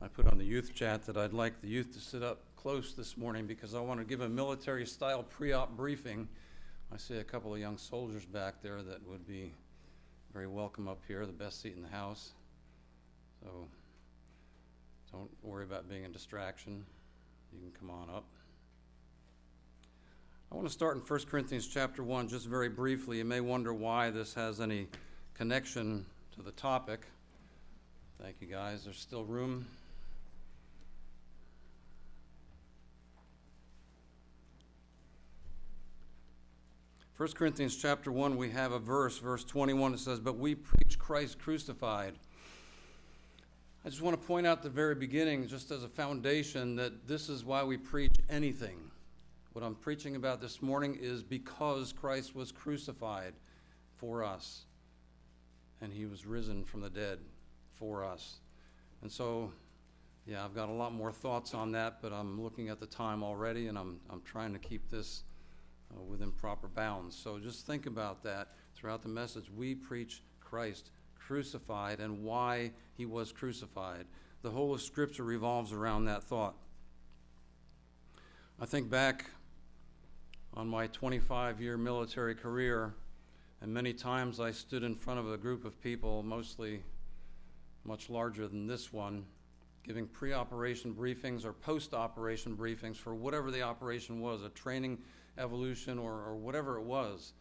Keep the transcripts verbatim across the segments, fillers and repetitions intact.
I put on the youth chat that I'd like the youth to sit up close this morning because I want to give a military-style pre-op briefing. I see a couple of young soldiers back there that would be very welcome up here, the best seat in the house. So don't worry about being a distraction. You can come on up. I want to start in First Corinthians chapter one just very briefly. You may wonder why this has any connection to the topic. Thank you, guys. There's still room. First Corinthians chapter one, we have a verse, verse twenty-one, it says, "But we preach Christ crucified." I just want to point out at the very beginning, just as a foundation, that this is why we preach anything. What I'm preaching about this morning is because Christ was crucified for us, and he was risen from the dead for us. And so, yeah, I've got a lot more thoughts on that, but I'm looking at the time already, and I'm I'm trying to keep this uh, within proper bounds. So just think about that throughout the message. We preach Christ crucified and why he was crucified. The whole of Scripture revolves around that thought. I think back on my twenty-five-year military career, and many times I stood in front of a group of people, mostly much larger than this one, giving pre-operation briefings or post-operation briefings for whatever the operation was, a training evolution or, or whatever it was.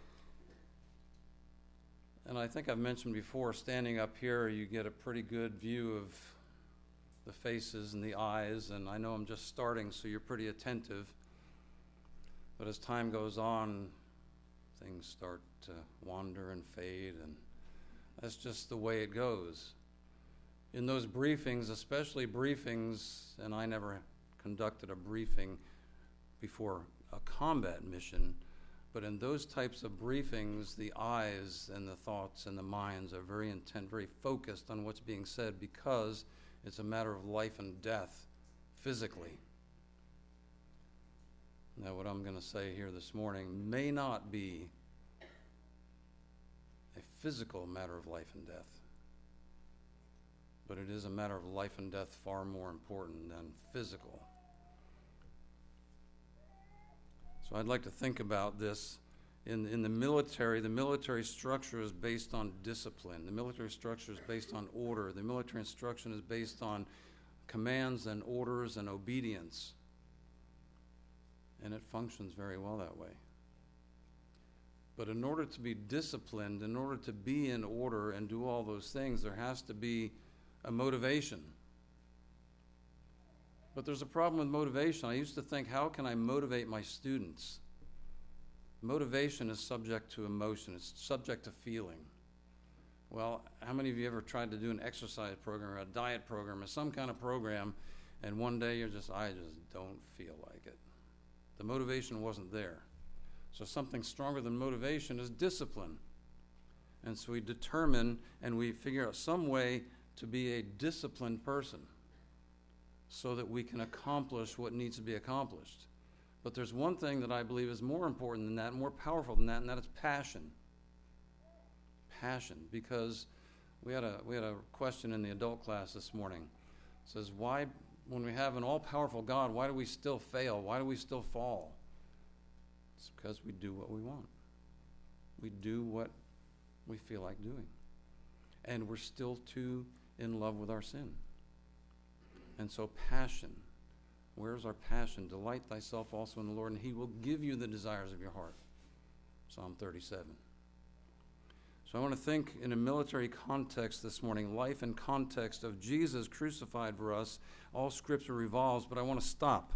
And I think I've mentioned before, standing up here, you get a pretty good view of the faces and the eyes, and I know I'm just starting, so you're pretty attentive. But as time goes on, things start to wander and fade, and that's just the way it goes. In those briefings, especially briefings, and I never conducted a briefing before a combat mission, but in those types of briefings, the eyes and the thoughts and the minds are very intent, very focused on what's being said because it's a matter of life and death physically. Now, what I'm going to say here this morning may not be a physical matter of life and death, but it is a matter of life and death far more important than physical. So I'd like to think about this. In, in the military, the military structure is based on discipline. The military structure is based on order. The military instruction is based on commands and orders and obedience. And it functions very well that way. But in order to be disciplined, in order to be in order and do all those things, there has to be a motivation. But there's a problem with motivation. I used to think, how can I motivate my students? Motivation is subject to emotion. It's subject to feeling. Well, how many of you ever tried to do an exercise program or a diet program or some kind of program, and one day you're just, I just don't feel like it. The motivation wasn't there. So something stronger than motivation is discipline. And so we determine and we figure out some way to be a disciplined person so that we can accomplish what needs to be accomplished. But there's one thing that I believe is more important than that, more powerful than that, and that is passion. Passion, because we had a we had a question in the adult class this morning. It says, why, when we have an all-powerful God, why do we still fail? Why do we still fall? It's because we do what we want. We do what we feel like doing. And we're still too in love with our sin. And so passion, where's our passion? Delight thyself also in the Lord, and he will give you the desires of your heart. Psalm thirty-seven. So I want to think in a military context this morning, life and context of Jesus crucified for us. All Scripture revolves, but I want to stop.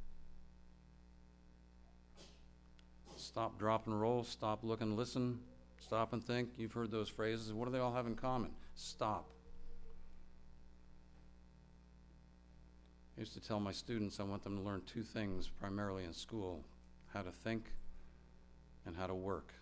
Stop, drop, and roll. Stop, look, and listen. Stop and think. You've heard those phrases. What do they all have in common? Stop. I used to tell my students I want them to learn two things primarily in school: how to think and how to work.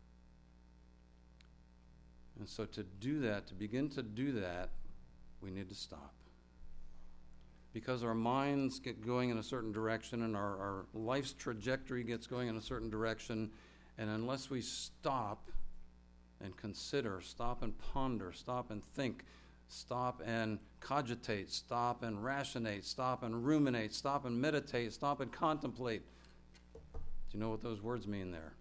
And so to do that, to begin to do that, we need to stop. Because our minds get going in a certain direction and our, our life's trajectory gets going in a certain direction, and unless we stop and consider, stop and ponder, stop and think, Stop and cogitate. Stop and rationate. Stop and ruminate. Stop and meditate. Stop and contemplate. Do you know what those words mean there?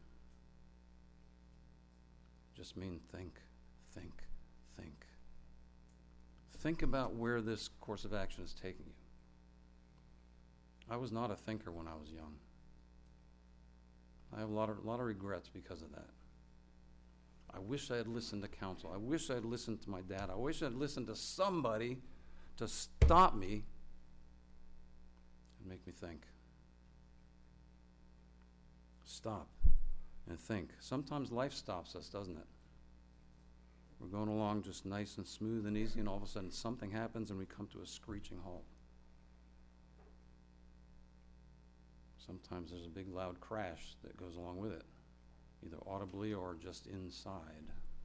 Just mean think, think, think. Think about where this course of action is taking you. I was not a thinker when I was young. I have a lot of, a lot of regrets because of that. I wish I had listened to counsel. I wish I had listened to my dad. I wish I had listened to somebody to stop me and make me think. Stop and think. Sometimes life stops us, doesn't it? We're going along just nice and smooth and easy, and all of a sudden something happens and we come to a screeching halt. Sometimes there's a big loud crash that goes along with it, either audibly or just inside.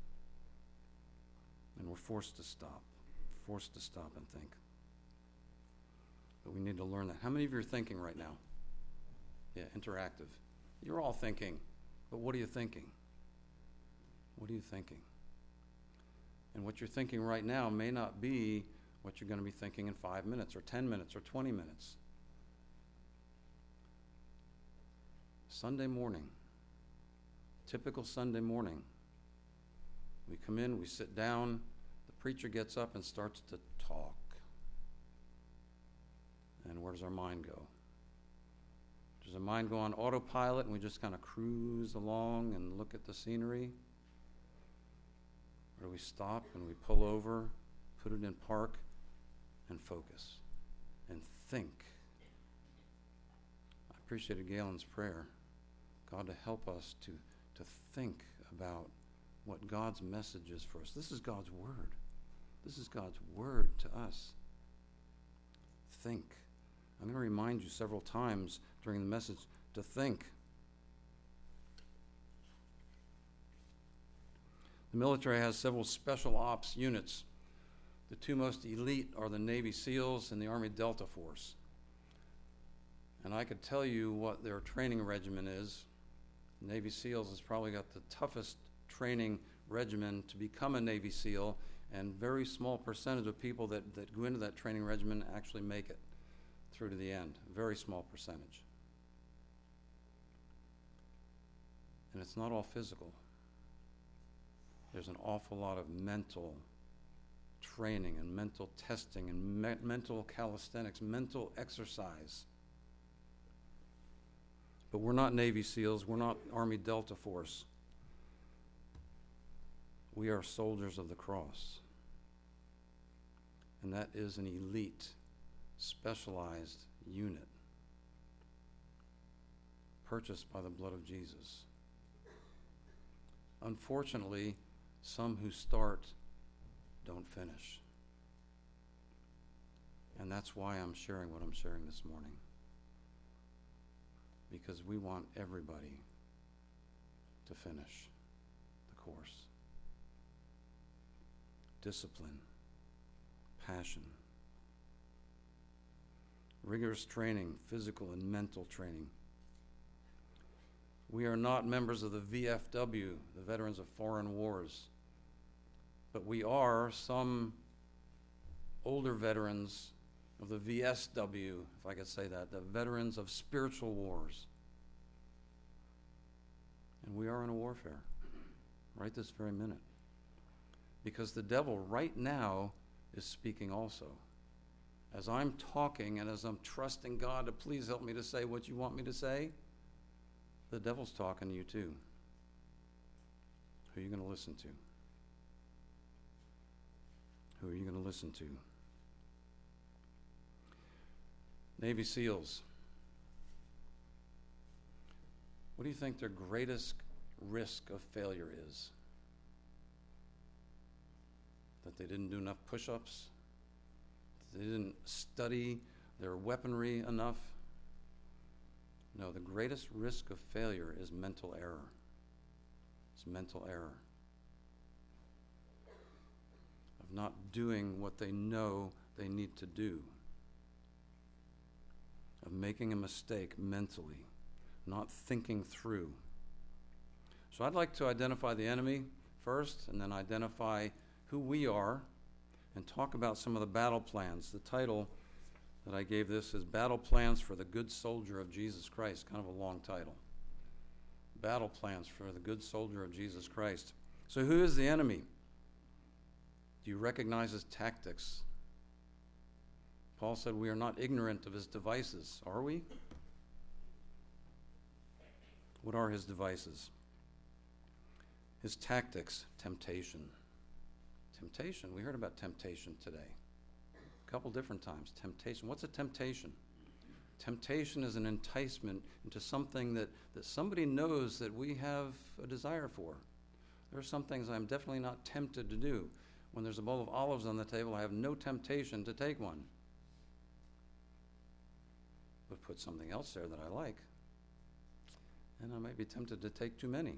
And we're forced to stop, forced to stop and think. But we need to learn that. How many of you are thinking right now? Yeah, interactive. You're all thinking, but what are you thinking? What are you thinking? And what you're thinking right now may not be what you're going to be thinking in five minutes or ten minutes or twenty minutes. Sunday morning, typical Sunday morning, we come in, we sit down, the preacher gets up and starts to talk. And where does our mind go? Does our mind go on autopilot and we just kind of cruise along and look at the scenery? Or do we stop and we pull over, put it in park, and focus and think? I appreciated Galen's prayer. God, to help us to, to think about what God's message is for us. This is God's word. This is God's word to us. Think. I'm going to remind you several times during the message to think. The military has several special ops units. The two most elite are the Navy SEALs and the Army Delta Force. And I could tell you what their training regimen is. Navy SEALs has probably got the toughest training regimen to become a Navy SEAL, and very small percentage of people that, that go into that training regimen actually make it through to the end. Very small percentage. And it's not all physical. There's an awful lot of mental training and mental testing and me- mental calisthenics, mental exercise. But we're not Navy SEALs. We're not Army Delta Force. We are soldiers of the cross. And that is an elite, specialized unit purchased by the blood of Jesus. Unfortunately, some who start don't finish. And that's why I'm sharing what I'm sharing this morning. Because we want everybody to finish the course. Discipline, passion, rigorous training, physical and mental training. We are not members of the V F W, the Veterans of Foreign Wars, but we are some older veterans of the V S W, if I could say that, the Veterans of Spiritual Wars. And we are in a warfare right this very minute. Because the devil right now is speaking also. As I'm talking and as I'm trusting God to please help me to say what you want me to say, the devil's talking to you too. Who are you going to listen to? Who are you going to listen to? Navy SEALs. What do you think their greatest risk of failure is? That they didn't do enough push-ups? That they didn't study their weaponry enough? No, the greatest risk of failure is mental error. It's mental error. Of not doing what they know they need to do. Of making a mistake mentally, not thinking through. So I'd like to identify the enemy first, and then identify who we are, and talk about some of the battle plans. The title that I gave this is Battle Plans for the Good Soldier of Jesus Christ, kind of a long title. Battle Plans for the Good Soldier of Jesus Christ. So who is the enemy? Do you recognize his tactics? Paul said we are not ignorant of his devices, are we? What are his devices? His tactics, temptation. Temptation, we heard about temptation today. A couple different times. Temptation. What's a temptation? Temptation is an enticement into something that, that somebody knows that we have a desire for. There are some things I'm definitely not tempted to do. When there's a bowl of olives on the table, I have no temptation to take one. But put something else there that I like, and I might be tempted to take too many.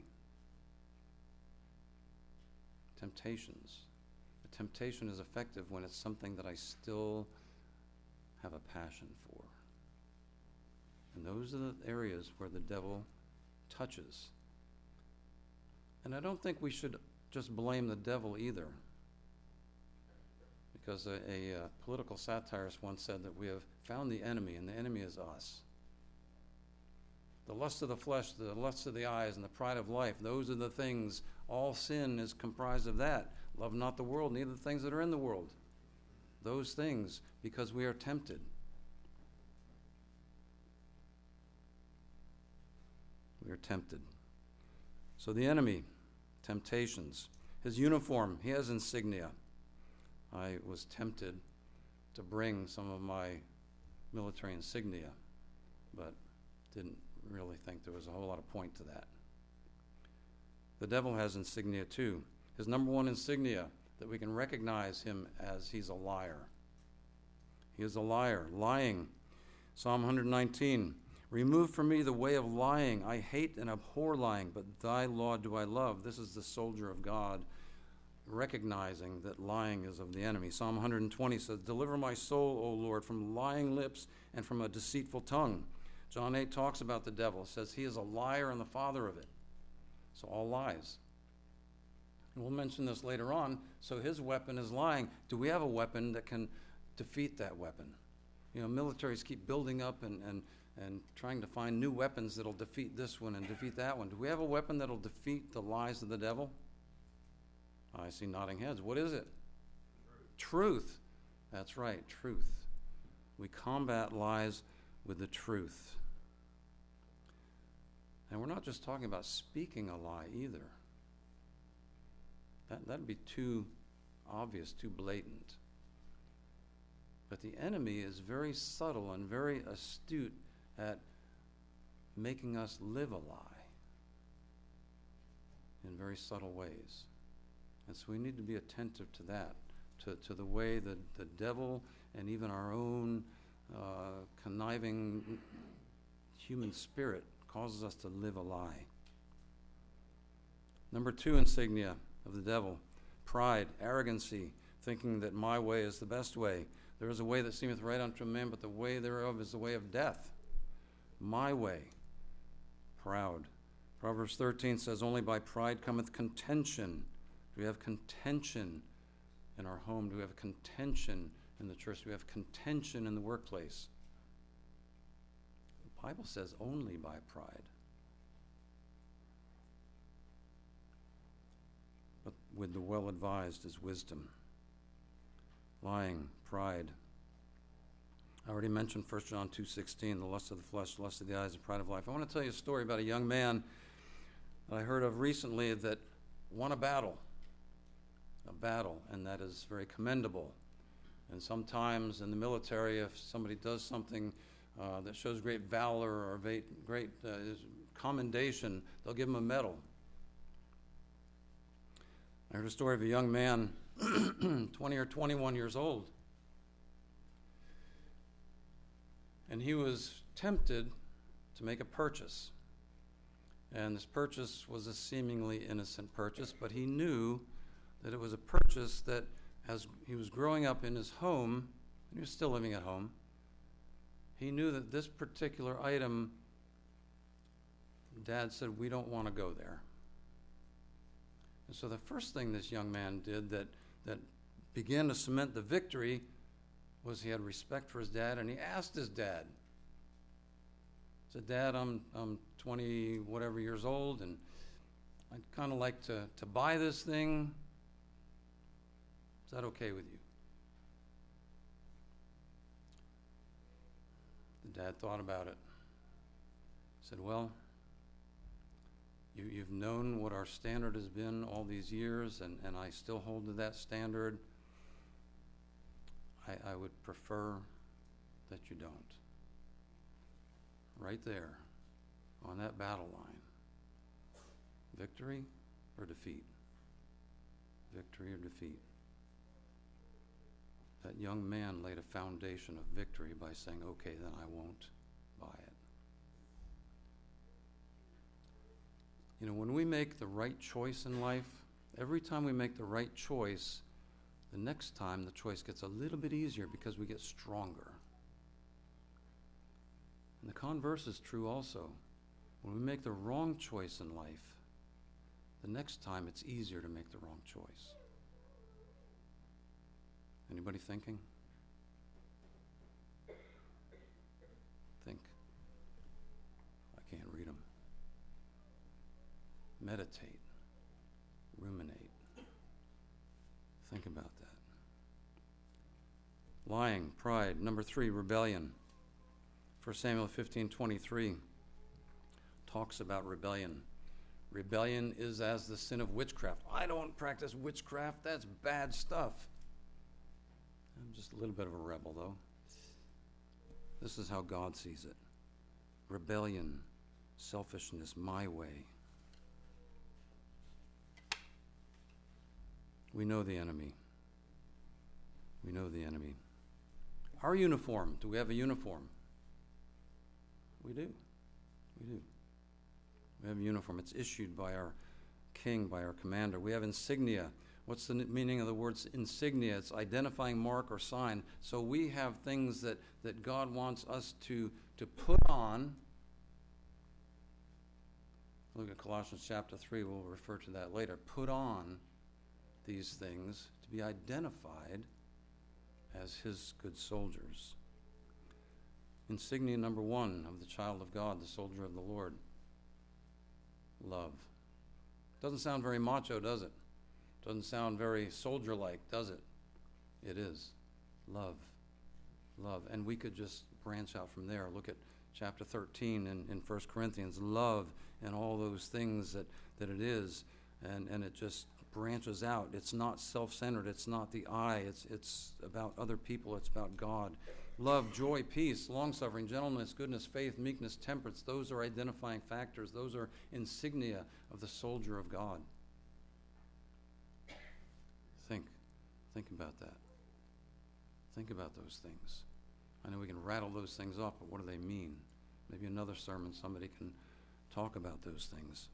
Temptations. A temptation is effective when it's something that I still have a passion for. And those are the areas where the devil touches. And I don't think we should just blame the devil either. Because a, a, a political satirist once said that we have found the enemy, and the enemy is us. The lust of the flesh, the lust of the eyes, and the pride of life, those are the things. All sin is comprised of that. Love not the world, neither the things that are in the world. Those things, because we are tempted. We are tempted. So the enemy, temptations. His uniform, he has insignia. I was tempted to bring some of my military insignia, but didn't really think there was a whole lot of point to that. The devil has insignia too. His number one insignia, that we can recognize him as he's a liar. He is a liar, lying. Psalm one nineteen, remove from me the way of lying. I hate and abhor lying, but thy law do I love. This is the soldier of God, recognizing that lying is of the enemy. Psalm one twenty says, deliver my soul, O Lord, from lying lips and from a deceitful tongue. John eight talks about the devil. It says he is a liar and the father of it. So all lies. And we'll mention this later on. So his weapon is lying. Do we have a weapon that can defeat that weapon? You know, militaries keep building up and, and, and trying to find new weapons that'll defeat this one and defeat that one. Do we have a weapon that'll defeat the lies of the devil? I see nodding heads. What is it? Truth. Truth. That's right, truth. We combat lies with the truth. And we're not just talking about speaking a lie either. That, that'd be too obvious, too blatant. But the enemy is very subtle and very astute at making us live a lie in very subtle ways. And so we need to be attentive to that, to, to the way that the devil and even our own uh, conniving human spirit causes us to live a lie. Number two insignia of the devil, pride, arrogancy, thinking that my way is the best way. There is a way that seemeth right unto a man, but the way thereof is the way of death. My way, proud. Proverbs thirteen says, only by pride cometh contention. Do we have contention in our home? Do we have contention in the church? Do we have contention in the workplace? The Bible says only by pride. But with the well-advised is wisdom. Lying, pride. I already mentioned First John two sixteen, the lust of the flesh, the lust of the eyes, the pride of life. I want to tell you a story about a young man that I heard of recently that won a battle. A battle, and that is very commendable. And sometimes in the military, if somebody does something uh, that shows great valor or great, great uh, commendation, they'll give them a medal. I heard a story of a young man, twenty or twenty-one years old, and he was tempted to make a purchase. And this purchase was a seemingly innocent purchase, but he knew that it was a purchase that, as he was growing up in his home, and he was still living at home, he knew that this particular item, Dad said, we don't want to go there. And so the first thing this young man did that, that began to cement the victory was he had respect for his dad, and he asked his dad. He said, Dad, I'm I'm twenty whatever years old, and I'd kind of like to, to buy this thing. Is that okay with you? The dad thought about it. He said, well, you, you've known what our standard has been all these years, and, and I still hold to that standard. I, I would prefer that you don't. Right there, on that battle line. Victory or defeat? Victory or defeat? That young man laid a foundation of victory by saying, okay, then I won't buy it. You know, when we make the right choice in life, every time we make the right choice, the next time the choice gets a little bit easier because we get stronger. And the converse is true also. When we make the wrong choice in life, the next time it's easier to make the wrong choice. Anybody thinking? Think. I can't read them. Meditate. Ruminate. Think about that. Lying, pride. Number three, rebellion. First Samuel fifteen twenty-three talks about rebellion. Rebellion is as the sin of witchcraft. I don't practice witchcraft. That's bad stuff. I'm just a little bit of a rebel, though. This is how God sees it. Rebellion, selfishness, my way. We know the enemy. We know the enemy. Our uniform. Do we have a uniform? We do. We do. We have a uniform. It's issued by our king, by our commander. We have insignia. What's the meaning of the word insignia? It's identifying mark or sign. So we have things that, that God wants us to, to put on. Look at Colossians chapter three. We'll refer to that later. Put on these things to be identified as his good soldiers. Insignia number one of the child of God, the soldier of the Lord. Love. Doesn't sound very macho, does it? Doesn't sound very soldier-like, does it? It is. Love. Love. And we could just branch out from there. Look at chapter thirteen in, in First Corinthians. Love and all those things that, that it is. And, and it just branches out. It's not self-centered. It's not the I. It's, it's about other people. It's about God. Love, joy, peace, long-suffering, gentleness, goodness, faith, meekness, temperance. Those are identifying factors. Those are insignia of the soldier of God. Think. Think about that. Think about those things. I know we can rattle those things off, but what do they mean? Maybe another sermon somebody can talk about those things.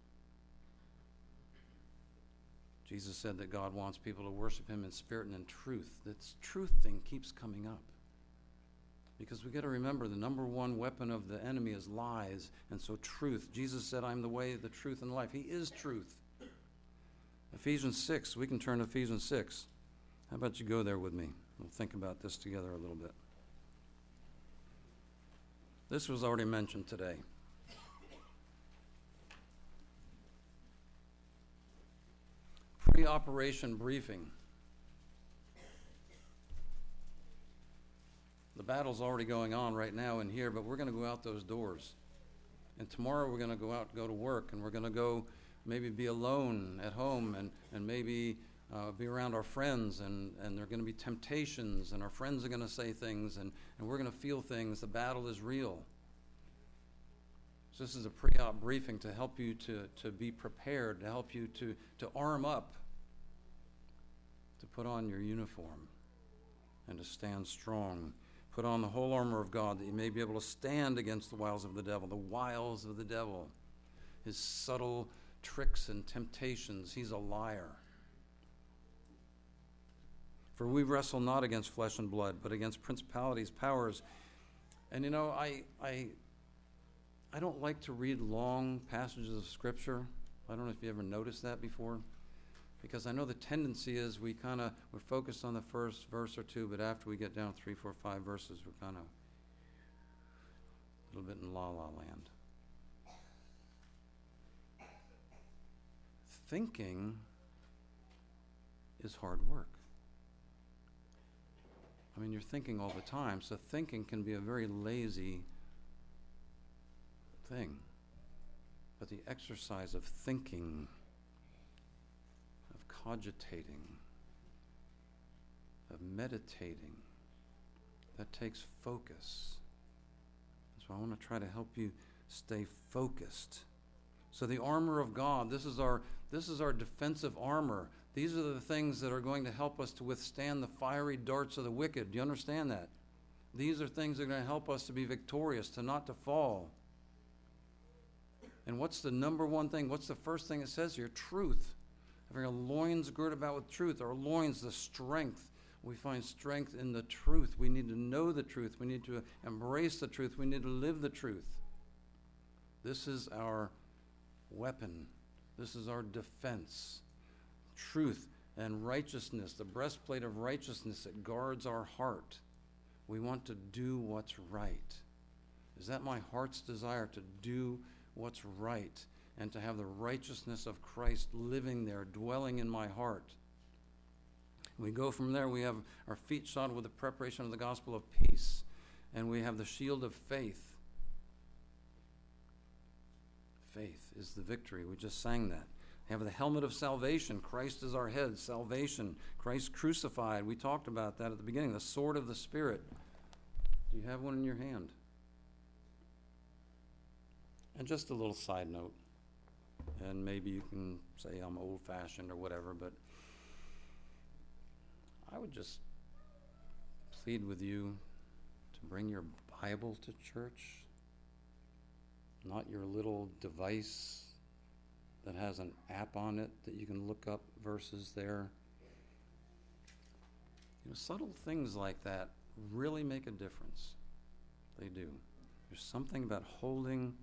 Jesus said that God wants people to worship him in spirit and in truth. This truth thing keeps coming up. Because we got to remember the number one weapon of the enemy is lies, and so truth. Jesus said, I'm the way, the truth, and the life. He is truth. Ephesians six, we can turn to Ephesians six. How about you go there with me? We'll think about this together a little bit. This was already mentioned today. Pre-operation briefing. The battle's already going on right now in here, but we're going to go out those doors. And tomorrow we're going to go out, go to work, and we're going to go maybe be alone at home and, and maybe uh, be around our friends, and, and there are going to be temptations, and our friends are going to say things, and, and we're going to feel things. The battle is real. So this is a pre-op briefing to help you to, to be prepared, to help you to, to arm up, to put on your uniform, and to stand strong. Put on the whole armor of God that you may be able to stand against the wiles of the devil, the wiles of the devil, his subtle tricks and temptations. He's a liar. For we wrestle not against flesh and blood, but against principalities, powers. And you know, I I I don't like to read long passages of Scripture. I don't know if you ever noticed that before. Because I know the tendency is we kind of, we're focused on the first verse or two, but after we get down three, four, five verses, we're kind of a little bit in la-la land. Thinking is hard work. I mean, you're thinking all the time, so thinking can be a very lazy thing. But the exercise of thinking, of cogitating, of meditating, that takes focus. So I want to try to help you stay focused. So the armor of God, this is our this is our defensive armor. These are the things that are going to help us to withstand the fiery darts of the wicked. Do you understand that? These are things that are going to help us to be victorious, to not to fall. And what's the number one thing? What's the first thing it says here? Truth. Having our loins girded about with truth. Our loins, the strength. We find strength in the truth. We need to know the truth. We need to embrace the truth. We need to live the truth. This is our weapon. This is our defense. Truth and righteousness, the breastplate of righteousness that guards our heart. We want to do what's right. Is that my heart's desire, to do what's right and to have the righteousness of Christ living there, dwelling in my heart? We go from there. We have our feet shod with the preparation of the gospel of peace, and we have the shield of faith. Faith is the victory. We just sang that. We have the helmet of salvation. Christ is our head. Salvation. Christ crucified. We talked about that at the beginning. The sword of the Spirit. Do you have one in your hand? And just a little side note, and maybe you can say I'm old-fashioned or whatever, but I would just plead with you to bring your Bible to church. Not your little device that has an app on it that you can look up verses there. You know, subtle things like that really make a difference. They do. There's something about holding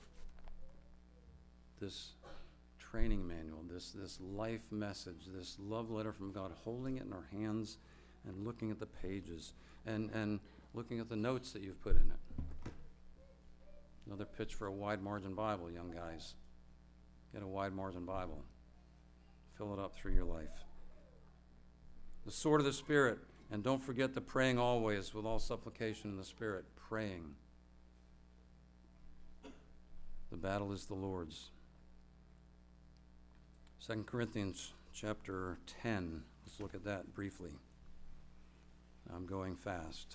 this training manual, this, this life message, this love letter from God, holding it in our hands and looking at the pages and, and looking at the notes that you've put in it. Another pitch for a wide margin Bible, young guys. Get a wide margin Bible. Fill it up through your life. The sword of the Spirit. And don't forget the praying always with all supplication in the Spirit. Praying. The battle is the Lord's. Second Corinthians chapter ten. Let's look at that briefly. I'm going fast.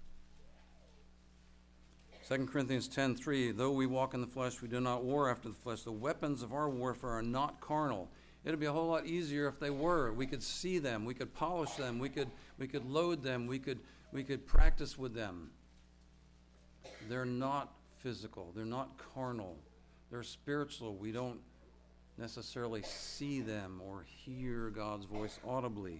Second Corinthians ten three, though we walk in the flesh, we do not war after the flesh. The weapons of our warfare are not carnal. It would be a whole lot easier if they were. We could see them. We could polish them. We could we could load them. We could we could practice with them. They're not physical. They're not carnal. They're spiritual. We don't necessarily see them or hear God's voice audibly.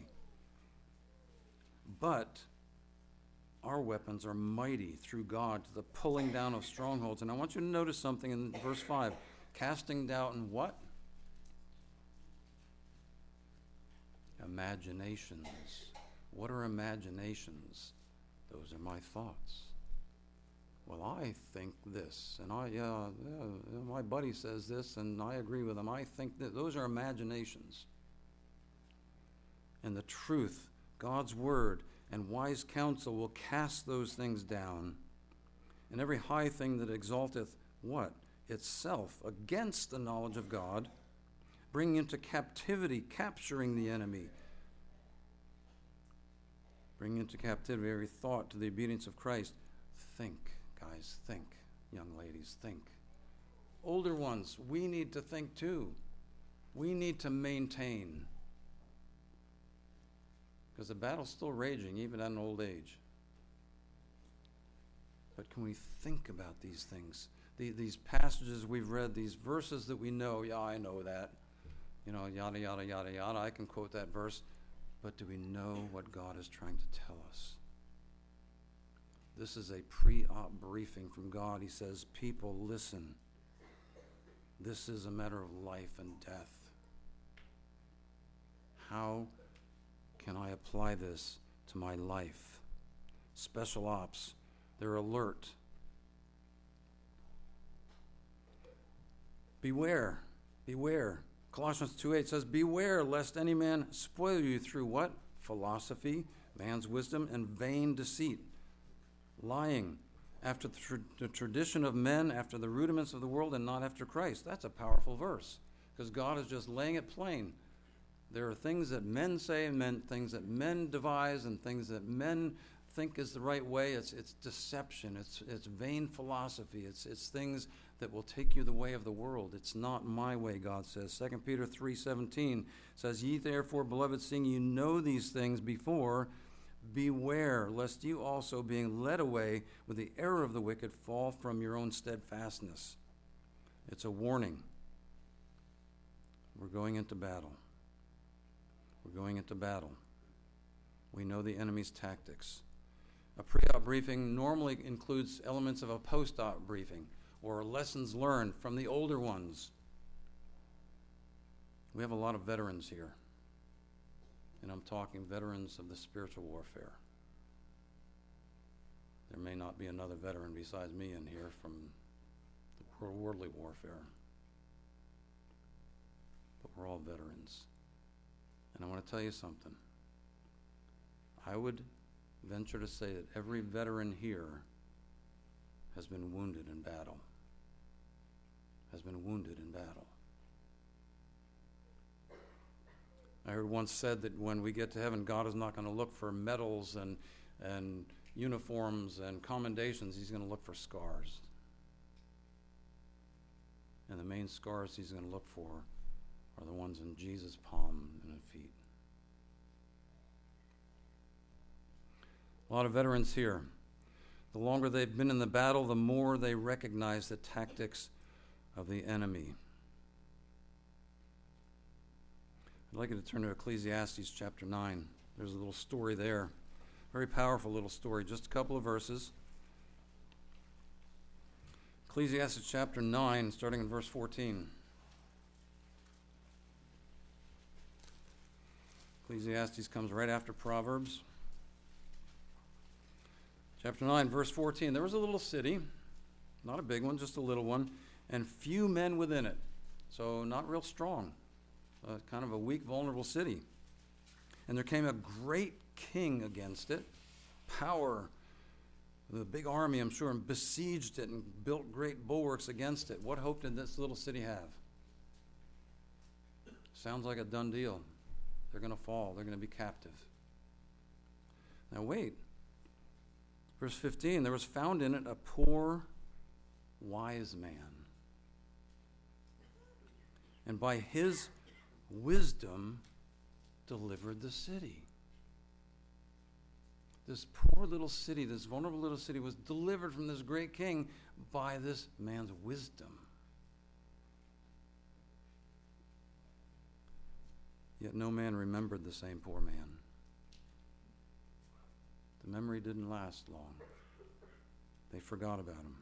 But our weapons are mighty through God to the pulling down of strongholds. And I want you to notice something in verse five. Casting down in what? Imaginations. What are imaginations? Those are my thoughts. Well, I think this, and I, yeah, yeah, my buddy says this, and I agree with him. I think that those are imaginations. And the truth, God's word, and wise counsel will cast those things down. And every high thing that exalteth what? Itself against the knowledge of God, bringing into captivity, capturing the enemy. Bringing into captivity every thought to the obedience of Christ. Think, guys, think. Young ladies, think. Older ones, we need to think too. We need to maintain. Because the battle's still raging, even at an old age. But can we think about these things? The, these passages we've read, these verses that we know, yeah, I know that. You know, yada, yada, yada, yada. I can quote that verse. But do we know what God is trying to tell us? This is a pre-op briefing from God. He says, people, listen. This is a matter of life and death. How can I apply this to my life? Special ops, they're alert. Beware, beware. Colossians two eight says, beware lest any man spoil you through what? Philosophy, man's wisdom, and vain deceit. Lying after the, tra- the tradition of men, after the rudiments of the world, and not after Christ. That's a powerful verse, because God is just laying it plain. There are things that men say and men, things that men devise and things that men think is the right way. It's it's deception. It's it's vain philosophy. It's it's things that will take you the way of the world. It's not my way, God says. Second Peter three seventeen says, ye therefore, beloved, seeing you know these things before, beware, lest you also, being led away with the error of the wicked, fall from your own steadfastness. It's a warning. We're going into battle. We're going into battle. We know the enemy's tactics. A pre-op briefing normally includes elements of a post-op briefing or lessons learned from the older ones. We have a lot of veterans here, and I'm talking veterans of the spiritual warfare. There may not be another veteran besides me in here from the worldly warfare, but we're all veterans. And I want to tell you something. I would venture to say that every veteran here has been wounded in battle. Has been wounded in battle. I heard once said that when we get to heaven, God is not going to look for medals and and uniforms and commendations. He's going to look for scars. And the main scars he's going to look for are the ones in Jesus' palm and feet. A lot of veterans here. The longer they've been in the battle, the more they recognize the tactics of the enemy. I'd like you to turn to Ecclesiastes chapter nine. There's a little story there. Very powerful little story, just a couple of verses. Ecclesiastes chapter nine, starting in verse fourteen. Ecclesiastes comes right after Proverbs. Chapter nine, verse fourteen. There was a little city, not a big one, just a little one, and few men within it. So not real strong. Uh, kind of a weak, vulnerable city. And there came a great king against it. Power, the big army, I'm sure, and besieged it and built great bulwarks against it. What hope did this little city have? Sounds like a done deal. They're going to fall. They're going to be captive. Now wait. Verse fifteen, there was found in it a poor, wise man. And by his wisdom delivered the city. This poor little city, this vulnerable little city, was delivered from this great king by this man's wisdom. Yet no man remembered the same poor man. The memory didn't last long. They forgot about him.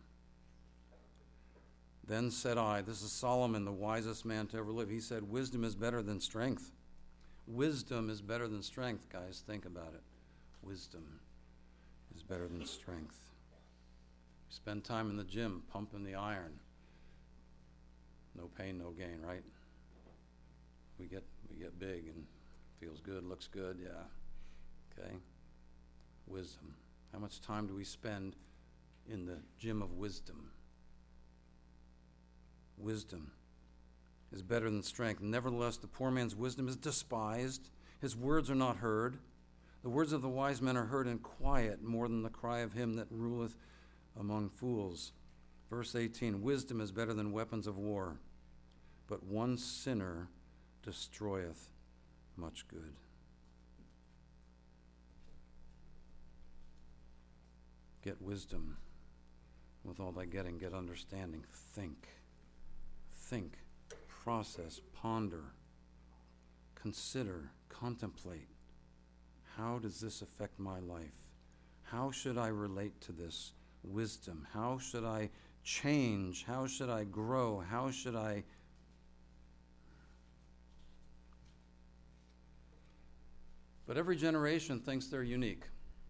Then said I, this is Solomon, the wisest man to ever live. He said, wisdom is better than strength. Wisdom is better than strength, guys. Think about it. Wisdom is better than strength. You spend time in the gym pumping the iron. No pain, no gain, right? We get we get big and feels good, looks good, yeah. Okay? Wisdom. How much time do we spend in the gym of wisdom? Wisdom is better than strength. Nevertheless, the poor man's wisdom is despised. His words are not heard. The words of the wise men are heard in quiet more than the cry of him that ruleth among fools. Verse eighteen, wisdom is better than weapons of war, but one sinner destroyeth much good. Get wisdom. With all thy getting, get understanding. Think. Think. Process. Ponder. Consider. Contemplate. How does this affect my life? How should I relate to this wisdom? How should I change? How should I grow? How should I... But every generation thinks they're unique.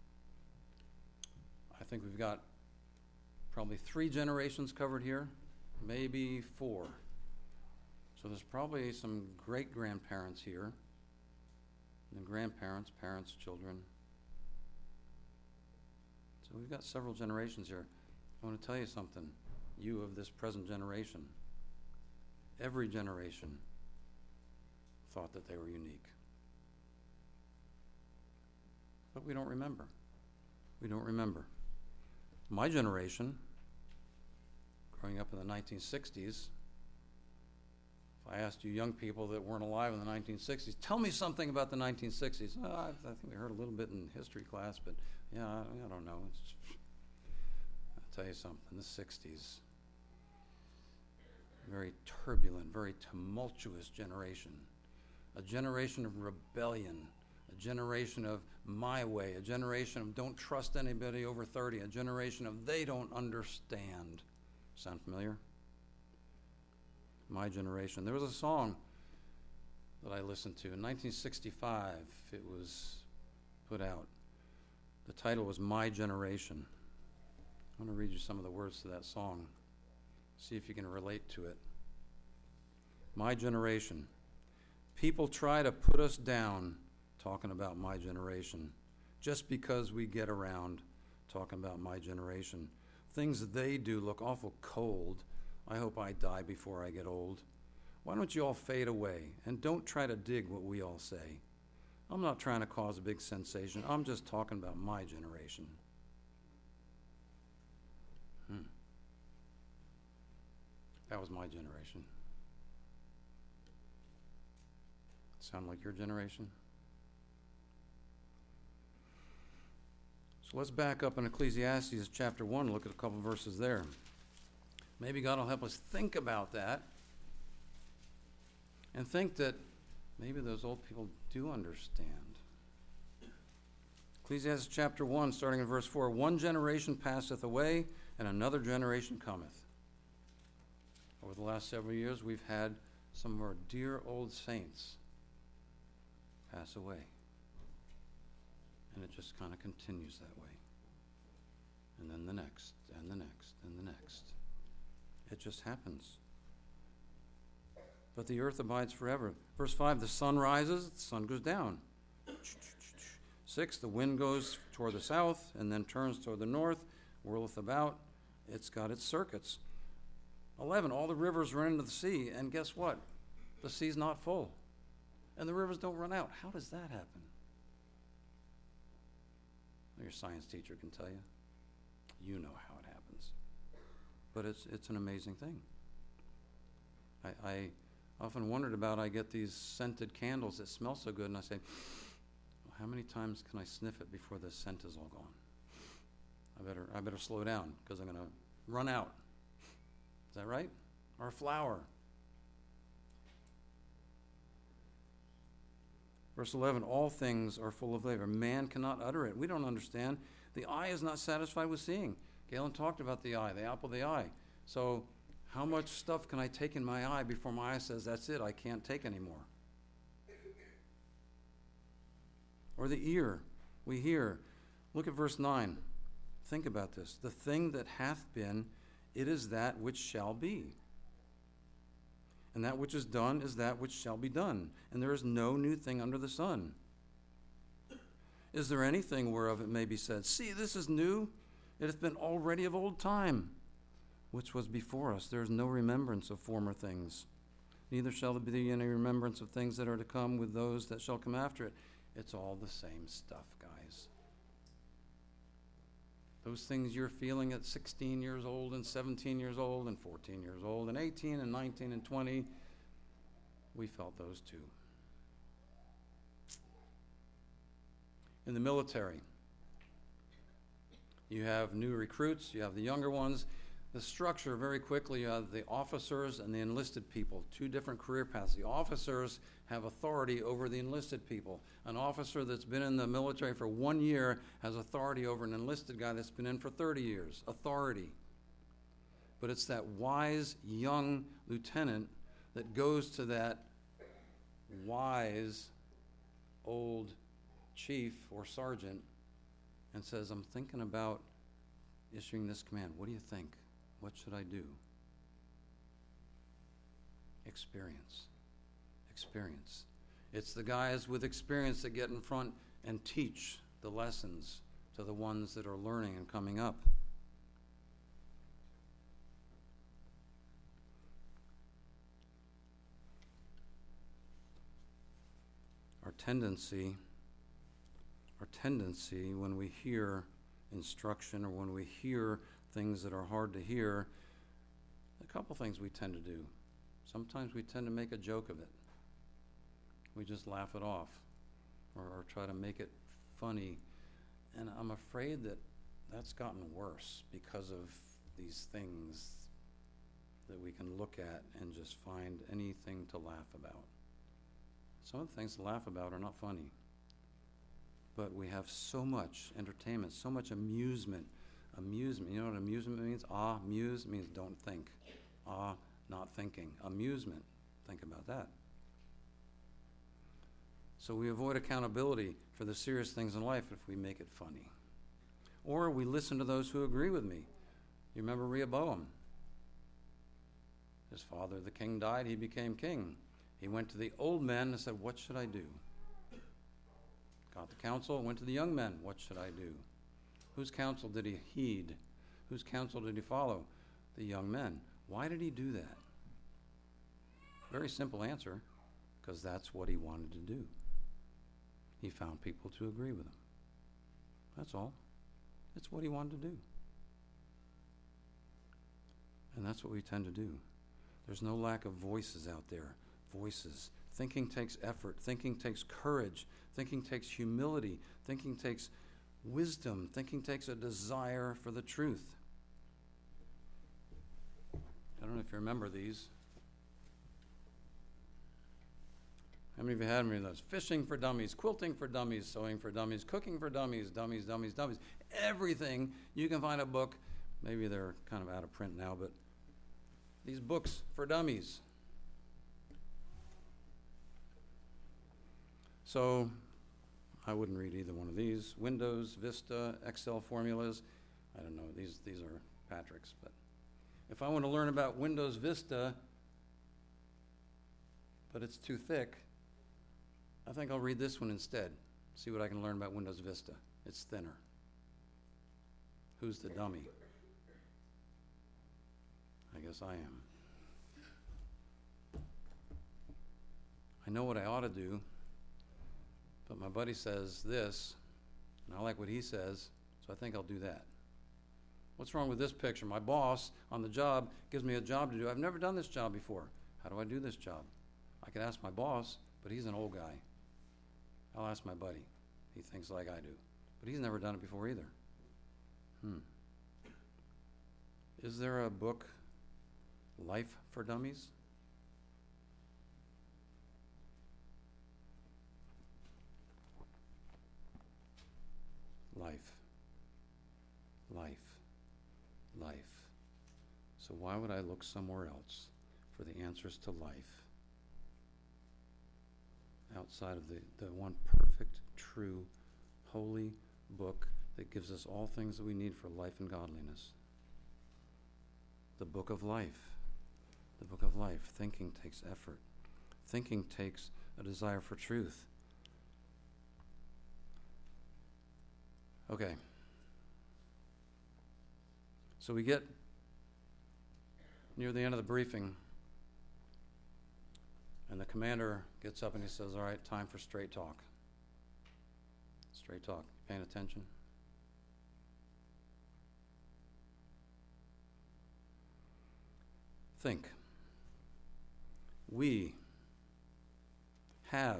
I think we've got probably three generations covered here, maybe four. So there's probably some great-grandparents here, and grandparents, parents, children. So we've got several generations here. I want to tell you something, you of this present generation. Every generation thought that they were unique. But we don't remember. We don't remember. My generation, growing up in the nineteen sixties, if I asked you young people that weren't alive in the nineteen sixties, tell me something about the nineteen sixties. Oh, I, I think we heard a little bit in history class, but yeah, I, I don't know. It's, I'll tell you something, the sixties, very turbulent, very tumultuous generation. A generation of rebellion, a generation of my way, a generation of don't trust anybody over thirty, a generation of they don't understand. Sound familiar? My generation. There was a song that I listened to in nineteen sixty-five. It was put out. The title was My Generation. I want to read you some of the words to that song. See if you can relate to it. My generation. People try to put us down talking about my generation just because we get around talking about my generation. Things that they do look awful cold. I hope I die before I get old. Why don't you all fade away and don't try to dig what we all say? I'm not trying to cause a big sensation. I'm just talking about my generation. Hmm. That was my generation. Sound like your generation? So let's back up in Ecclesiastes chapter one, look at a couple verses there. Maybe God will help us think about that and think that maybe those old people do understand. Ecclesiastes chapter one, starting in verse four, one generation passeth away, and another generation cometh. Over the last several years, we've had some of our dear old saints pass away. And it just kind of continues that way. And then the next, and the next, and the next. It just happens. But the earth abides forever. Verse five, the sun rises, the sun goes down. Six, the wind goes toward the south and then turns toward the north, whirleth about. It's got its circuits. Eleven, all the rivers run into the sea, and guess what? The sea's not full. And the rivers don't run out. How does that happen? Your science teacher can tell you. You know how it happens. But it's it's an amazing thing. I, I often wondered about, I get these scented candles that smell so good, and I say, well, how many times can I sniff it before the scent is all gone? I better I better slow down, because I'm going to run out. Is that right? Or a flower. Verse eleven, all things are full of labor. Man cannot utter it. We don't understand. The eye is not satisfied with seeing. Galen talked about the eye, the apple of the eye. So how much stuff can I take in my eye before my eye says, that's it, I can't take anymore? Or the ear, we hear. Look at verse nine. Think about this. The thing that hath been, it is that which shall be. And that which is done is that which shall be done. And there is no new thing under the sun. Is there anything whereof it may be said, see, this is new? It hath been already of old time, which was before us. There is no remembrance of former things. Neither shall there be any remembrance of things that are to come with those that shall come after it. It's all the same stuff, guys. Those things you're feeling at sixteen years old and seventeen years old and fourteen years old and eighteen and nineteen and twenty, we felt those too. In the military, you have new recruits, you have the younger ones. The structure, very quickly, you have the officers and the enlisted people, two different career paths. The officers have authority over the enlisted people. An officer that's been in the military for one year has authority over an enlisted guy that's been in for thirty years. Authority. But it's that wise young lieutenant that goes to that wise old chief or sergeant and says, I'm thinking about issuing this command. What do you think? What should I do? Experience. Experience. It's the guys with experience that get in front and teach the lessons to the ones that are learning and coming up. Our tendency, our tendency when we hear instruction or when we hear things that are hard to hear, a couple things we tend to do. Sometimes we tend to make a joke of it. We just laugh it off or, or try to make it funny. And I'm afraid that that's gotten worse because of these things that we can look at and just find anything to laugh about. Some of the things to laugh about are not funny. But we have so much entertainment, so much amusement. Amusement, you know what amusement means? Ah, muse means don't think. Ah, not thinking. Amusement, think about that. So we avoid accountability for the serious things in life if we make it funny. Or we listen to those who agree with me. You remember Rehoboam? His father, the king, died. He became king. He went to the old men and said, what should I do? Got the counsel, went to the young men. What should I do? Whose counsel did he heed? Whose counsel did he follow? The young men. Why did he do that? Very simple answer, because that's what he wanted to do. He found people to agree with him. That's all. It's what he wanted to do. And that's what we tend to do. There's no lack of voices out there. Voices. Thinking takes effort. Thinking takes courage. Thinking takes humility. Thinking takes wisdom. Thinking takes a desire for the truth. I don't know if you remember these. How many of you had any of those? Fishing for dummies, quilting for dummies, sewing for dummies, cooking for dummies, dummies, dummies, dummies. Everything. You can find a book. Maybe they're kind of out of print now, but these books for dummies. So I wouldn't read either one of these. Windows, Vista, Excel formulas. I don't know. These, these are Patrick's. But if I want to learn about Windows Vista, but it's too thick, I think I'll read this one instead. See what I can learn about Windows Vista. It's thinner. Who's the dummy? I guess I am. I know what I ought to do, but my buddy says this, and I like what he says, so I think I'll do that. What's wrong with this picture? My boss on the job gives me a job to do. I've never done this job before. How do I do this job? I could ask my boss, but he's an old guy. I'll ask my buddy. He thinks like I do. But he's never done it before either. Hmm. Is there a book, Life for Dummies? Life. Life. Life. So why would I look somewhere else for the answers to life outside of the, the one perfect, true, holy book that gives us all things that we need for life and godliness? The book of life. The book of life. Thinking takes effort. Thinking takes a desire for truth. Okay. So we get near the end of the briefing, and the commander gets up and he says, all right, time for straight talk. Straight talk. Paying attention? Think. We have,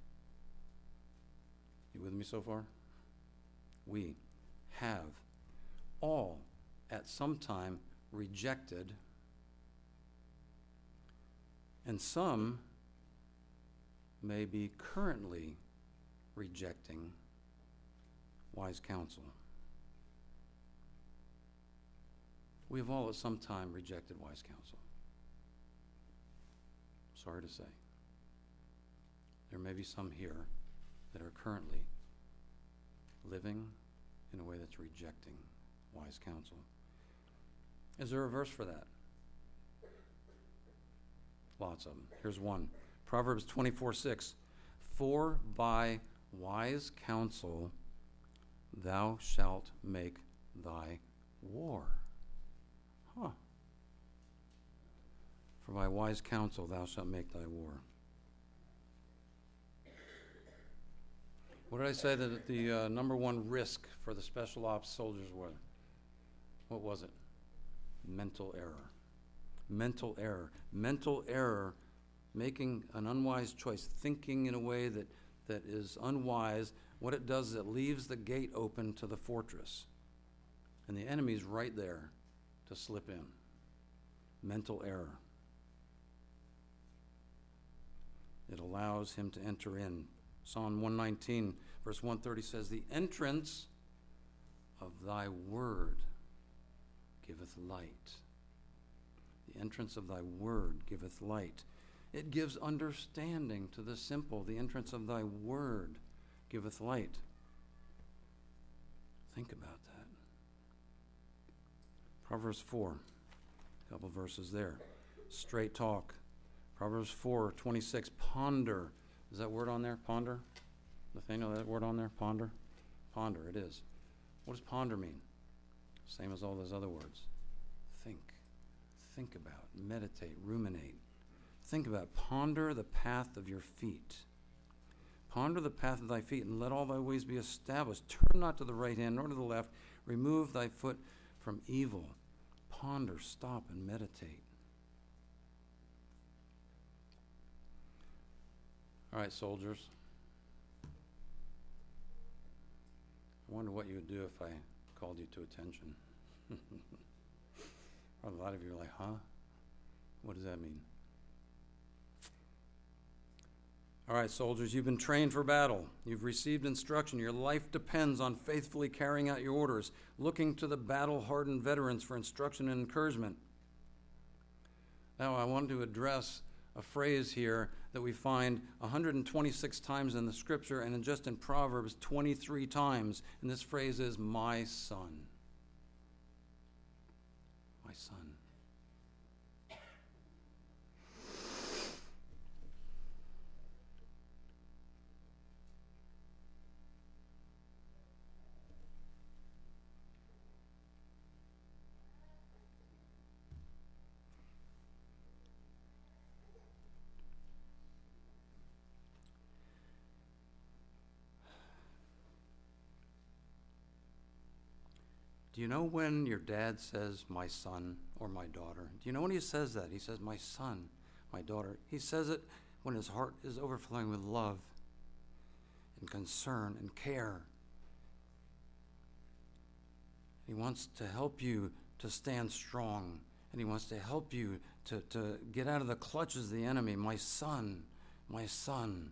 you with me so far? We have all at some time rejected, and some may be currently rejecting wise counsel. We have all at some time rejected wise counsel. Sorry to say. There may be some here that are currently living in a way that's rejecting wise counsel. Is there a verse for that? Lots of them. Here's one. Proverbs twenty-four six. For by wise counsel thou shalt make thy war. Huh. For by wise counsel thou shalt make thy war. What did I say that the uh, number one risk for the special ops soldiers were? What was it? Mental error. Mental error. Mental error, making an unwise choice, thinking in a way that, that is unwise. What it does is it leaves the gate open to the fortress. And the enemy's right there to slip in. Mental error. It allows him to enter in. Psalm one nineteen, verse one thirty says, the entrance of thy word giveth light. The entrance of thy word giveth light. It gives understanding to the simple. The entrance of thy word giveth light. Think about that. Proverbs four, a couple verses there. Straight talk. Proverbs four twenty-six, ponder. Is that word on there? Ponder? Nathaniel, that word on there? Ponder? Ponder, it is. What does ponder mean? Same as all those other words. Think. Think about. Meditate. Ruminate. Think about. Ponder the path of your feet. Ponder the path of thy feet, and let all thy ways be established. Turn not to the right hand, nor to the left. Remove thy foot from evil. Ponder, stop, and meditate. All right, soldiers. I wonder what you would do if I called you to attention. A lot of you are like, huh? What does that mean? All right, soldiers, you've been trained for battle. You've received instruction. Your life depends on faithfully carrying out your orders, looking to the battle-hardened veterans for instruction and encouragement. Now, I want to address a phrase here that we find one hundred twenty-six times in the scripture, and in just in Proverbs twenty-three times. And this phrase is, my son. My son. Do you know when your dad says, my son or my daughter? Do you know when he says that? He says, my son, my daughter. He says it when his heart is overflowing with love and concern and care. He wants to help you to stand strong, and he wants to help you to, to get out of the clutches of the enemy. My son, my son.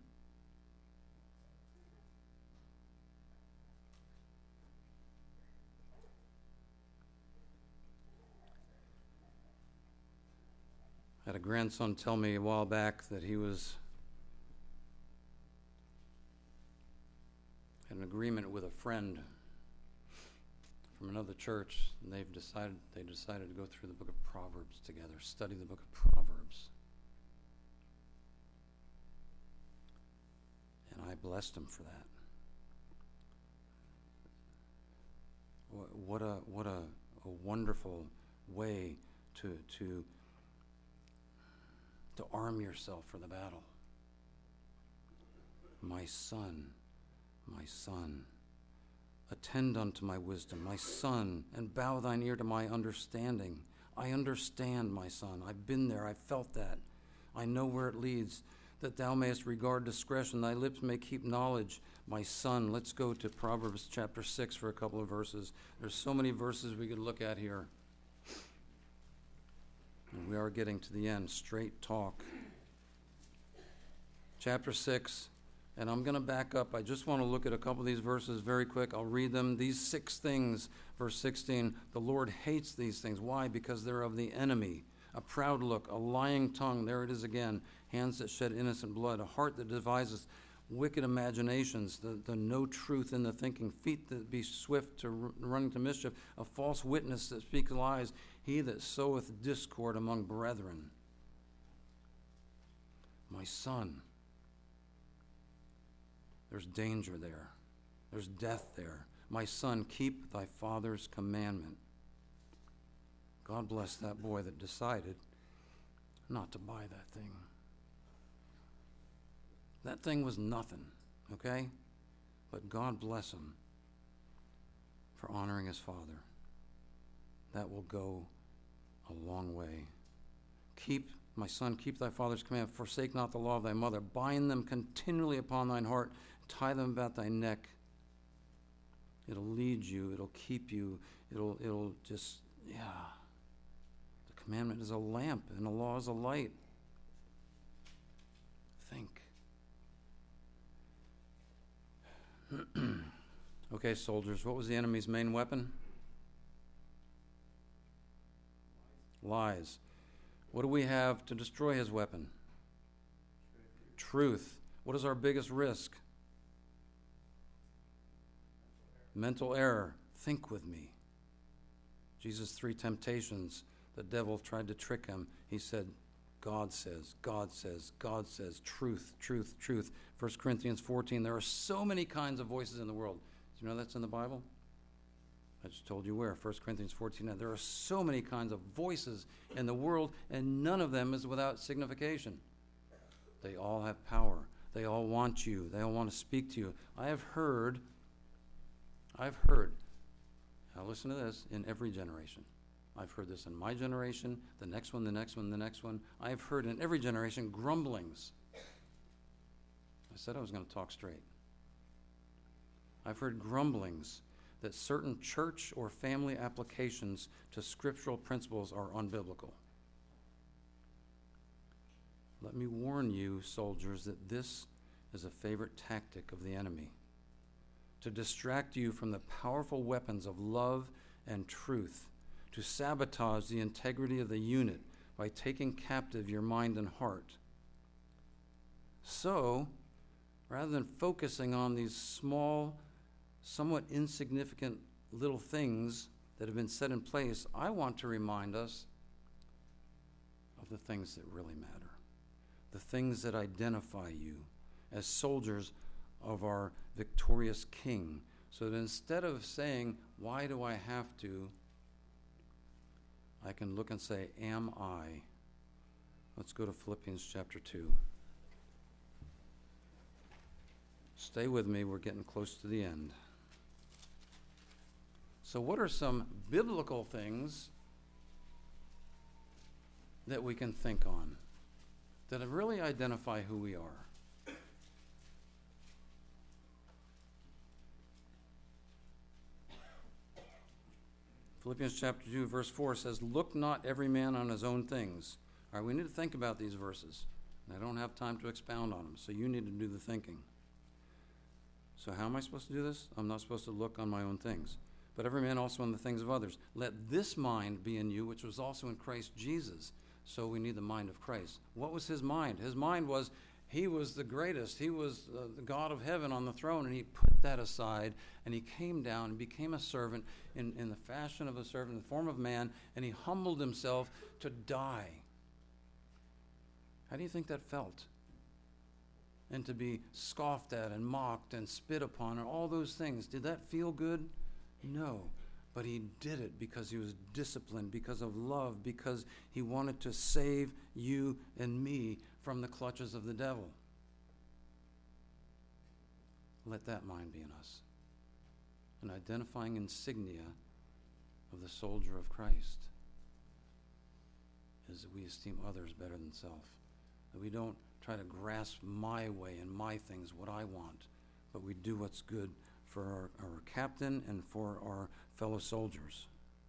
I had a grandson tell me a while back that he was in an agreement with a friend from another church, and they've decided they decided to go through the book of Proverbs together, study the book of Proverbs. And I blessed him for that. What a what a, a wonderful way to to to arm yourself for the battle. My son, my son, attend unto my wisdom, my son, and bow thine ear to my understanding. I understand, my son. I've been there. I've felt that. I know where it leads, that thou mayest regard discretion. Thy lips may keep knowledge, my son. Let's go to Proverbs chapter six for a couple of verses. There's so many verses we could look at here. And we are getting to the end. Straight talk. Chapter six, and I'm going to back up. I just want to look at a couple of these verses very quick. I'll read them. These six things, verse sixteen, the Lord hates these things. Why? Because they're of the enemy. A proud look, a lying tongue, there it is again, hands that shed innocent blood, a heart that devises wicked imaginations, the, the no truth in the thinking, feet that be swift to r- running to mischief, a false witness that speaks lies, he that soweth discord among brethren. My son, there's danger there. There's death there. My son, keep thy father's commandment. God bless that boy that decided not to buy that thing. That thing was nothing, okay? But God bless him for honoring his father. That will go a long way. Keep, my son, keep thy father's command. Forsake not the law of thy mother. Bind them continually upon thine heart. Tie them about thy neck. It'll lead you. It'll keep you. It'll, it'll just, yeah. The commandment is a lamp and the law is a light. Think. Okay, soldiers, what was the enemy's main weapon? Lies. What do we have to destroy his weapon? Truth. What is our biggest risk? Mental error. Think with me. Jesus' three temptations. The devil tried to trick him. He said, God says, God says, God says, truth, truth, truth. First Corinthians fourteen, there are so many kinds of voices in the world. Do you know that's in the Bible? I just told you where. First Corinthians fourteen. There are so many kinds of voices in the world, and none of them is without signification. They all have power. They all want you. They all want to speak to you. I have heard, I've heard, now listen to this, in every generation. I've heard this in my generation, the next one, the next one, the next one. I've heard in every generation grumblings. I said I was going to talk straight. I've heard grumblings that certain church or family applications to scriptural principles are unbiblical. Let me warn you, soldiers, that this is a favorite tactic of the enemy, to distract you from the powerful weapons of love and truth, to sabotage the integrity of the unit by taking captive your mind and heart. So, rather than focusing on these small, somewhat insignificant little things that have been set in place, I want to remind us of the things that really matter, the things that identify you as soldiers of our victorious King, so that instead of saying, why do I have to, I can look and say, am I? Let's go to Philippians chapter two. Stay with me, we're getting close to the end. So what are some biblical things that we can think on that really identify who we are? Philippians chapter two, verse four says, look not every man on his own things. All right, we need to think about these verses. And I don't have time to expound on them, so you need to do the thinking. So how am I supposed to do this? I'm not supposed to look on my own things, but every man also on the things of others. Let this mind be in you, which was also in Christ Jesus. So we need the mind of Christ. What was his mind? His mind was, he was the greatest. He was uh, the God of heaven on the throne, and he put that aside, and he came down and became a servant in, in the fashion of a servant, in the form of man, and he humbled himself to die. How do you think that felt? And to be scoffed at and mocked and spit upon and all those things. Did that feel good? No. But he did it because he was disciplined, because of love, because he wanted to save you and me from the clutches of the devil. Let that mind be in us. An identifying insignia of the soldier of Christ is that we esteem others better than self. That we don't try to grasp my way and my things, what I want, but we do what's good for our, our captain and for our fellow soldiers.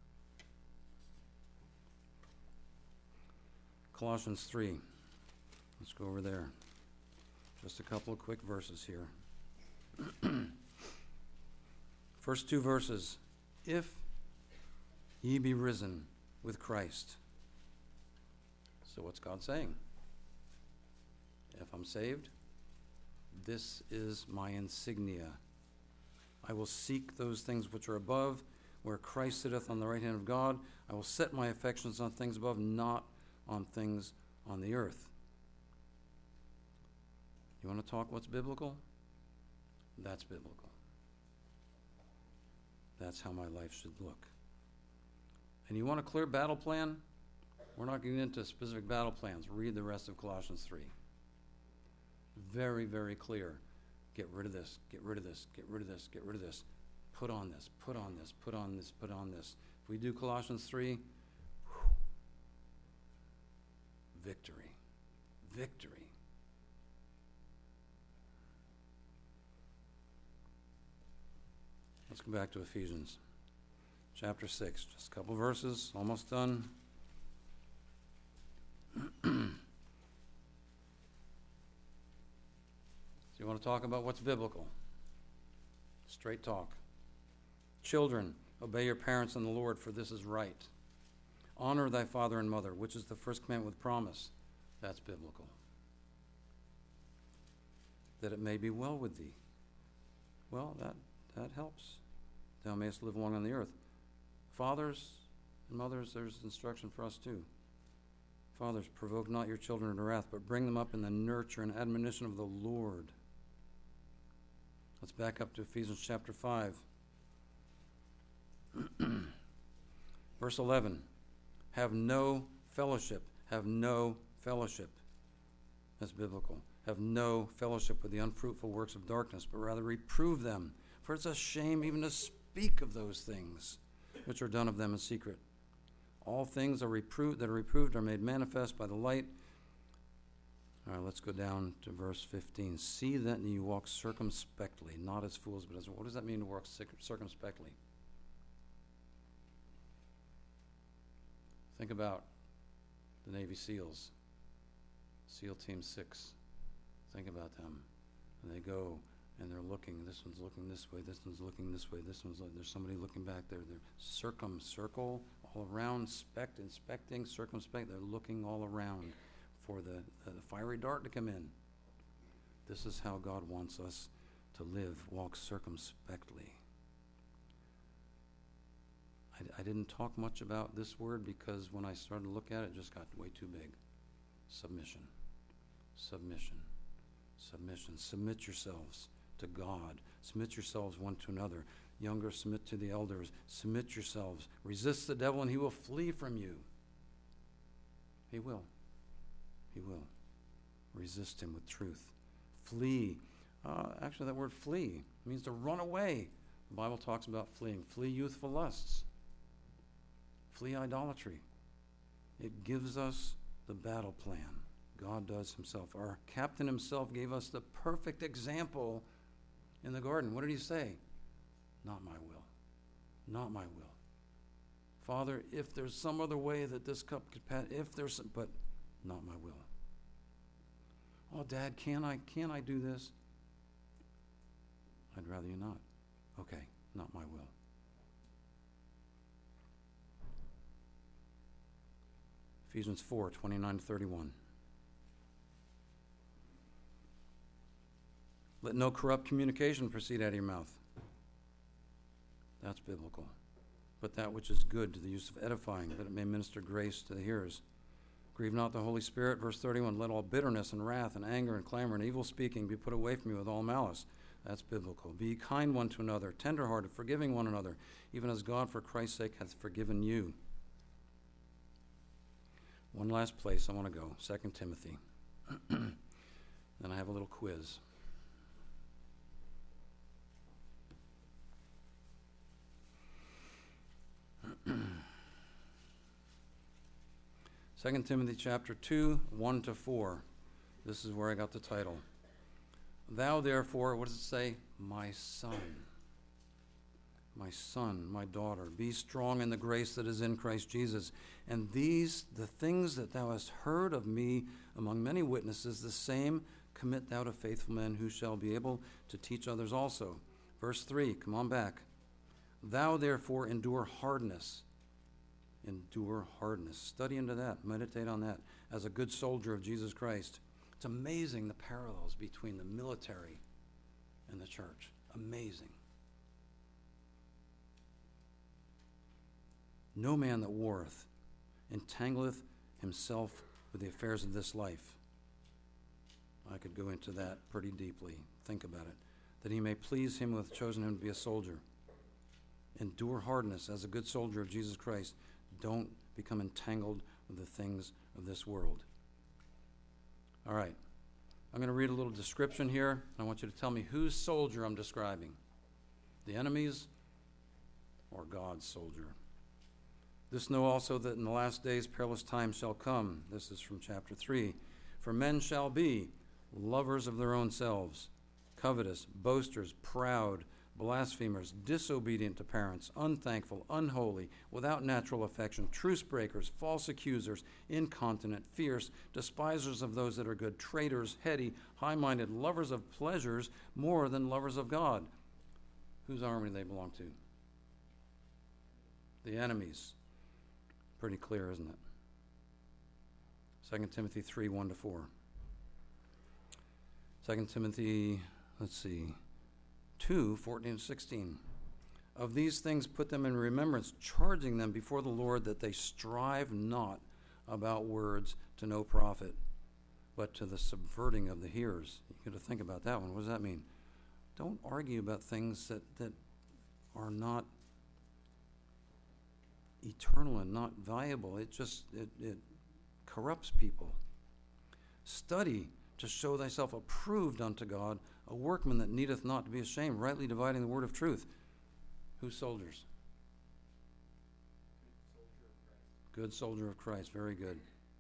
Colossians three. Let's go over there. Just a couple of quick verses here. First two verses. If ye be risen with Christ. So what's God saying? If I'm saved, This is my insignia. I will seek those things which are above, where Christ sitteth on the right hand of God. I will set my affections on things above, not on things on the earth. You want to talk what's biblical? That's biblical. That's how my life should look. And you want a clear battle plan? We're not getting into specific battle plans. Read the rest of Colossians three. Very, very clear. Get rid of this, get rid of this, get rid of this, get rid of this. Put on this, put on this, put on this, put on this. If we do Colossians three, whew, victory, victory. Let's go back to Ephesians chapter six. Just a couple verses, almost done. So you want to talk about what's biblical? Straight talk. Children, obey your parents in the Lord, for this is right. Honor thy father and mother, which is the first commandment with promise. That's biblical. That it may be well with thee. Well, that, that helps. Thou mayest live long on the earth. Fathers and mothers, there's instruction for us too. Fathers, provoke not your children to wrath, but bring them up in the nurture and admonition of the Lord. Let's back up to Ephesians chapter five. Verse eleven. Have no fellowship. Have no fellowship. That's biblical. Have no fellowship with the unfruitful works of darkness, but rather reprove them. For it's a shame even to speak of those things which are done of them in secret. All things are reproved that are reproved are made manifest by the light. All right, let's go down to verse fifteen. See that you walk circumspectly, not as fools, but as... What does that mean to walk circumspectly? Think about the Navy SEALs, SEAL Team six. Think about them. And they go, and they're looking. This one's looking this way. This one's looking this way. This one's... There's somebody looking back there. They're circumcircle, all around, spect, inspecting, circumspect. They're looking all around for the, the fiery dart to come in. This is how God wants us to live, walk circumspectly. I, I didn't talk much about this word because when I started to look at it, it just got way too big. Submission. Submission. Submission. Submit yourselves to God. Submit yourselves one to another. Younger, submit to the elders. Submit yourselves. Resist the devil and he will flee from you. He will. He will. Resist him with truth. Flee. Uh, actually, that word flee means to run away. The Bible talks about fleeing. Flee youthful lusts. Flee idolatry. It gives us the battle plan. God does himself. Our captain himself gave us the perfect example in the garden. What did he say? Not my will. Not my will. Father, if there's some other way that this cup could pass, if there's some, but not my will. Oh, Dad, can I, can I do this? I'd rather you not. Okay, not my will. Ephesians four, twenty-nine to thirty-one. Let no corrupt communication proceed out of your mouth. That's biblical. But that which is good to the use of edifying, that it may minister grace to the hearers. Grieve not the Holy Spirit, verse thirty-one. Let all bitterness and wrath and anger and clamor and evil speaking be put away from you with all malice. That's biblical. Be kind one to another, tenderhearted, forgiving one another, even as God for Christ's sake hath forgiven you. One last place I want to go, Second Timothy. Then I have a little quiz. Second Timothy chapter two, one to four. This is where I got the title. Thou therefore, what does it say? My son. My son, my daughter, be strong in the grace that is in Christ Jesus. And these, the things that thou hast heard of me among many witnesses, the same commit thou to faithful men who shall be able to teach others also. Verse three, come on back. Thou therefore endure hardness. Endure hardness. Study into that. Meditate on that. As a good soldier of Jesus Christ. It's amazing the parallels between the military and the church. Amazing. No man that warreth entangleth himself with the affairs of this life. I could go into that pretty deeply. Think about it. That he may please him who hath chosen him to be a soldier. Endure hardness as a good soldier of Jesus Christ. Don't become entangled with the things of this world. All right. I'm going to read a little description here. I want you to tell me whose soldier I'm describing. The enemy's or God's soldier. This know also that in the last days perilous times shall come. This is from chapter three. For men shall be lovers of their own selves, covetous, boasters, proud, blasphemers, disobedient to parents, unthankful, unholy, without natural affection, truce breakers, false accusers, incontinent, fierce, despisers of those that are good, traitors, heady, high-minded, lovers of pleasures more than lovers of God. Whose army do they belong to? The enemy's. Pretty clear, isn't it? Second Timothy three, one to four. Second Timothy, let's see, two, fourteen and sixteen. Of these things put them in remembrance, charging them before the Lord that they strive not about words to no profit, but to the subverting of the hearers. You got to think about that one. What does that mean? Don't argue about things that, that are not eternal and not valuable. It just, it, it corrupts people. Study to show thyself approved unto God, a workman that needeth not to be ashamed, rightly dividing the word of truth. Whose soldiers? Good soldier of Christ. Very good.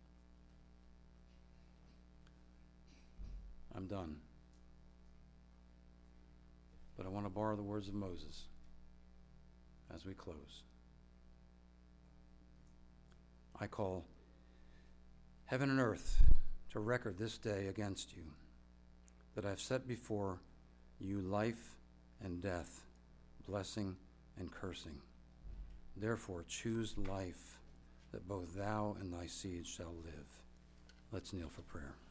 I'm done. But I want to borrow the words of Moses as we close. I call heaven and earth to record this day against you, that I have set before you life and death, blessing and cursing. Therefore choose life, that both thou and thy seed shall live. Let's kneel for prayer.